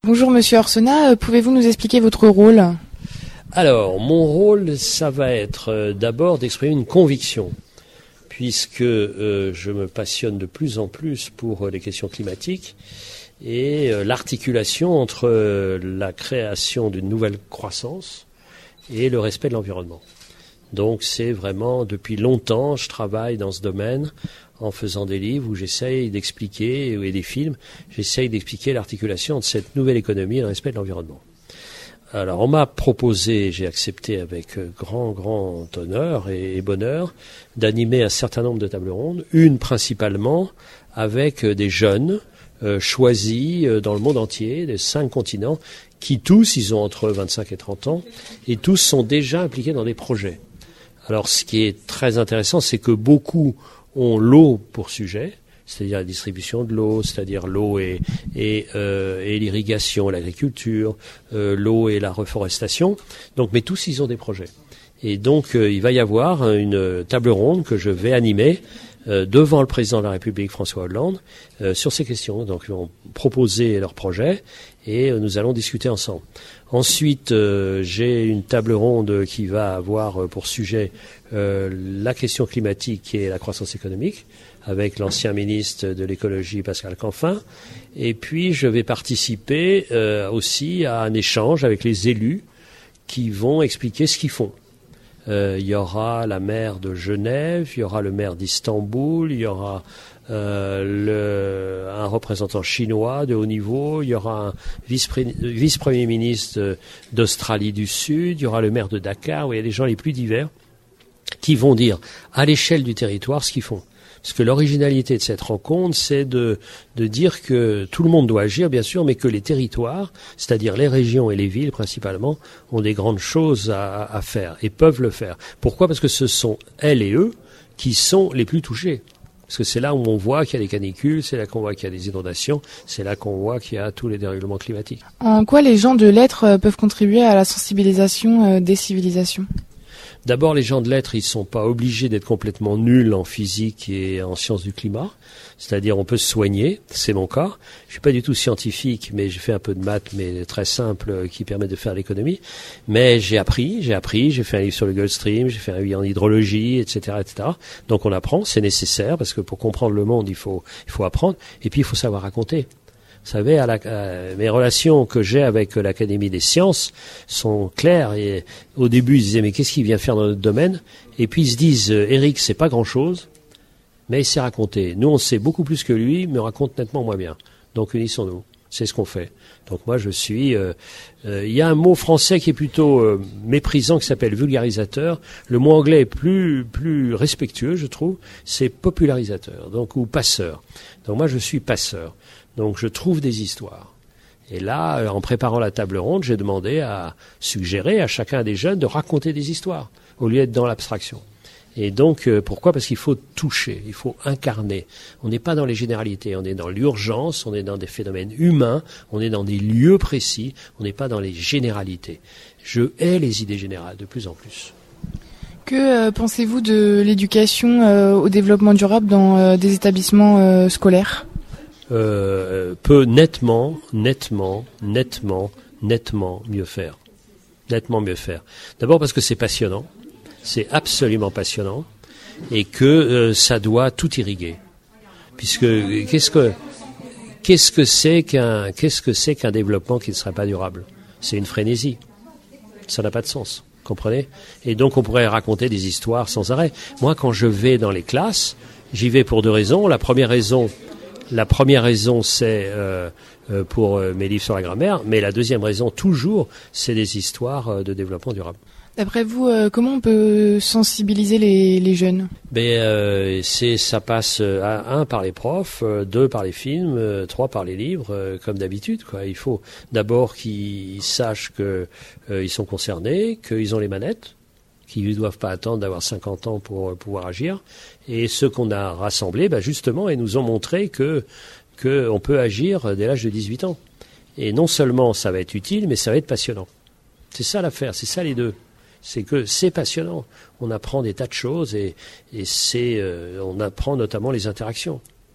Bonjour Monsieur Orsena, pouvez-vous nous expliquer votre rôle ? Alors, mon rôle, ça va être d'abord d'exprimer une conviction, puisque je me passionne de plus en plus pour les questions climatiques et l'articulation entre la création d'une nouvelle croissance et le respect de l'environnement. Donc c'est vraiment, depuis longtemps, je travaille dans ce domaine en faisant des livres où j'essaye d'expliquer, et des films, j'essaye d'expliquer l'articulation entre cette nouvelle économie et le respect de l'environnement. Alors on m'a proposé, j'ai accepté avec grand honneur et bonheur, d'animer un certain nombre de tables rondes, une principalement avec des jeunes choisis dans le monde entier, des 5 continents, qui tous, ils ont entre 25 et 30 ans, et tous sont déjà impliqués dans des projets. Alors ce qui est très intéressant, c'est que beaucoup ont l'eau pour sujet, c'est-à-dire la distribution de l'eau, c'est-à-dire l'eau et l'irrigation, l'agriculture, l'eau et la reforestation. Donc, mais tous, ils ont des projets. Et donc, il va y avoir une table ronde que je vais animer devant le président de la République, François Hollande, sur ces questions. Donc, ils vont proposer leurs projets et nous allons discuter ensemble. Ensuite, j'ai une table ronde qui va avoir pour sujet la question climatique et la croissance économique, avec l'ancien ministre de l'écologie Pascal Canfin. Et puis, je vais participer aussi à un échange avec les élus qui vont expliquer ce qu'ils font. Il y aura la maire de Genève, il y aura le maire d'Istanbul, il y aura un représentant chinois de haut niveau, il y aura un vice-premier ministre d'Australie du Sud, il y aura le maire de Dakar, où il y a les gens les plus divers qui vont dire à l'échelle du territoire ce qu'ils font. Parce que l'originalité de cette rencontre, c'est de dire que tout le monde doit agir, bien sûr, mais que les territoires, c'est-à-dire les régions et les villes principalement, ont des grandes choses à faire et peuvent le faire. Pourquoi ? Parce que ce sont elles et eux qui sont les plus touchés. Parce que c'est là où on voit qu'il y a des canicules, c'est là qu'on voit qu'il y a des inondations, c'est là qu'on voit qu'il y a tous les dérèglements climatiques. En quoi les gens de lettres peuvent contribuer à la sensibilisation des civilisations ? D'abord, les gens de lettres, ils sont pas obligés d'être complètement nuls en physique et en sciences du climat. C'est-à-dire, on peut se soigner, c'est mon cas. Je suis pas du tout scientifique, mais j'ai fait un peu de maths, mais très simple, qui permet de faire l'économie. Mais j'ai appris, j'ai fait un livre sur le Gulf Stream, j'ai fait un livre en hydrologie, etc., etc. Donc on apprend, c'est nécessaire, parce que pour comprendre le monde, il faut apprendre. Et puis, il faut savoir raconter. Vous savez, mes relations que j'ai avec l'Académie des sciences sont claires. Et au début, ils se disaient, mais qu'est-ce qu'il vient faire dans notre domaine ? Et puis ils se disent, Eric, c'est pas grand-chose, mais il sait raconter. Nous, on sait beaucoup plus que lui, mais on raconte nettement moins bien. Donc unissons-nous. C'est ce qu'on fait. Donc moi, je suis... il y a un mot français qui est plutôt méprisant, qui s'appelle vulgarisateur. Le mot anglais est plus respectueux, je trouve. C'est popularisateur, donc ou passeur. Donc moi, je suis passeur. Donc je trouve des histoires. Et là, en préparant la table ronde, j'ai demandé à suggérer à chacun des jeunes de raconter des histoires, au lieu d'être dans l'abstraction. Et donc, pourquoi ? Parce qu'il faut toucher, il faut incarner. On n'est pas dans les généralités, on est dans l'urgence, on est dans des phénomènes humains, on est dans des lieux précis, on n'est pas dans les généralités. Je hais les idées générales de plus en plus. Que pensez-vous de l'éducation au développement durable dans des établissements scolaires ? Peut nettement mieux faire. Nettement mieux faire. D'abord parce que c'est passionnant. C'est absolument passionnant. Et que ça doit tout irriguer. Puisque, qu'est-ce que c'est qu'un développement qui ne serait pas durable ? C'est une frénésie. Ça n'a pas de sens. Comprenez ? Et donc on pourrait raconter des histoires sans arrêt. Moi, quand je vais dans les classes, j'y vais pour 2 raisons. La première raison, c'est pour mes livres sur la grammaire, mais la deuxième raison, toujours, c'est des histoires de développement durable. D'après vous, comment on peut sensibiliser les jeunes ? Ça passe 1 par les profs, 2 par les films, 3 par les livres, comme d'habitude, quoi. Il faut d'abord qu'ils sachent qu'ils sont concernés, qu'ils ont les manettes, qu'ils ne doivent pas attendre d'avoir 50 ans pour pouvoir agir. Et ceux qu'on a rassemblés, justement, ils nous ont montré qu'on peut agir dès l'âge de 18 ans. Et non seulement ça va être utile, mais ça va être passionnant. C'est ça l'affaire, c'est ça les deux. C'est que c'est passionnant. On apprend des tas de choses et on apprend notamment les interactions.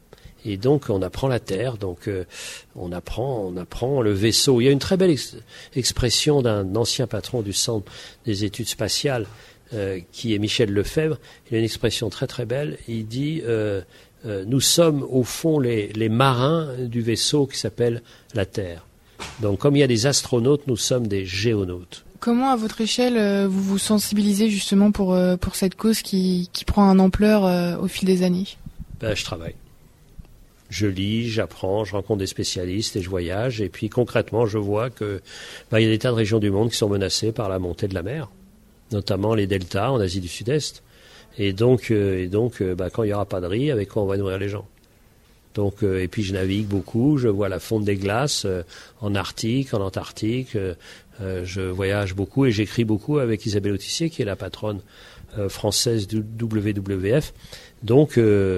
Et donc on apprend la Terre, donc on apprend le vaisseau. Il y a une très belle expression d'un ancien patron du Centre des études spatiales, qui est Michel Lefebvre. Il a une expression très très belle. Il dit nous sommes au fond les marins du vaisseau qui s'appelle la Terre. Donc comme il y a des astronautes, nous sommes des géonautes. Comment, à votre échelle, vous vous sensibilisez justement pour cette cause qui prend une ampleur au fil des années? Je travaille. Je lis, j'apprends, je rencontre des spécialistes et je voyage. Et puis concrètement, je vois que il y a des tas de régions du monde qui sont menacées par la montée de la mer, notamment les deltas en Asie du Sud-Est. Et donc, quand il n'y aura pas de riz, avec quoi on va nourrir les gens? Donc, et puis je navigue beaucoup, je vois la fonte des glaces en Arctique, en Antarctique. Je voyage beaucoup et j'écris beaucoup avec Isabelle Autissier, qui est la patronne française du WWF. Donc,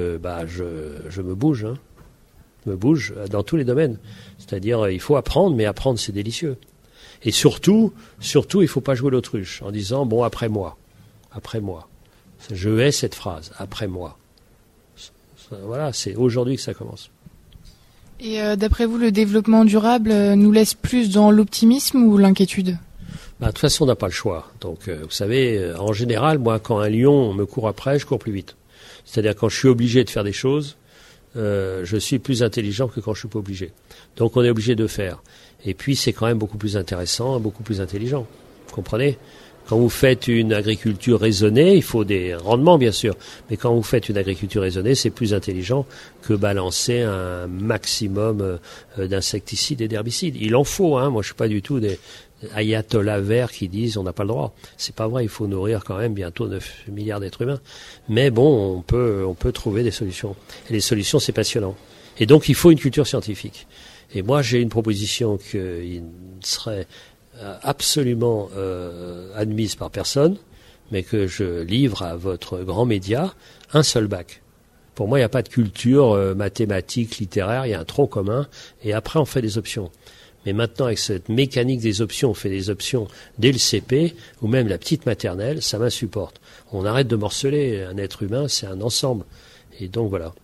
je me bouge. Je me bouge dans tous les domaines. C'est-à-dire, il faut apprendre, mais apprendre, c'est délicieux. Et surtout, il ne faut pas jouer l'autruche en disant, bon, après moi. Je hais cette phrase, après moi. Voilà, c'est aujourd'hui que ça commence. Et d'après vous, le développement durable nous laisse plus dans l'optimisme ou l'inquiétude? De toute façon, on n'a pas le choix. Donc, vous savez, en général, moi, quand un lion me court après, je cours plus vite. C'est-à-dire, quand je suis obligé de faire des choses, je suis plus intelligent que quand je suis pas obligé. Donc, on est obligé de faire. Et puis, c'est quand même beaucoup plus intéressant, beaucoup plus intelligent. Vous comprenez? Quand vous faites une agriculture raisonnée, il faut des rendements, bien sûr. Mais quand vous faites une agriculture raisonnée, c'est plus intelligent que balancer un maximum d'insecticides et d'herbicides. Il en faut, hein. Moi, je suis pas du tout des ayatollahs verts qui disent on n'a pas le droit. C'est pas vrai. Il faut nourrir quand même bientôt 9 milliards d'êtres humains. Mais bon, on peut trouver des solutions. Et les solutions, c'est passionnant. Et donc, il faut une culture scientifique. Et moi, j'ai une proposition qui serait absolument admise par personne, mais que je livre à votre grand média, un seul bac. Pour moi, il n'y a pas de culture mathématique, littéraire, il y a un tronc commun, et après on fait des options. Mais maintenant, avec cette mécanique des options, on fait des options dès le CP, ou même la petite maternelle, ça m'insupporte. On arrête de morceler, un être humain, c'est un ensemble. Et donc voilà.